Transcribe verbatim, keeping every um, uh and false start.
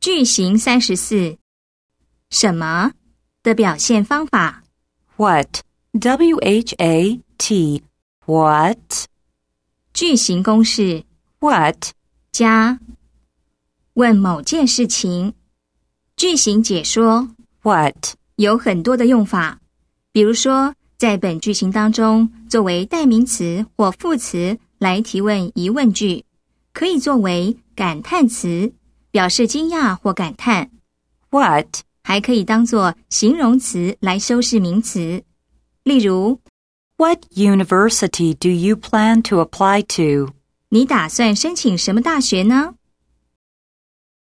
句型三十四，什么的表现方法。 What, W H A T, what? 句型公式 What? 加问某件事情。句型解说 What? 有很多的用法，比如说在本句型当中作为代名词或副词来提问疑问句，可以作为感叹词，表示惊讶或感叹。 What? 还可以当作形容词来修饰名词，例如 What university do you plan to apply to? 你打算申请什么大学呢？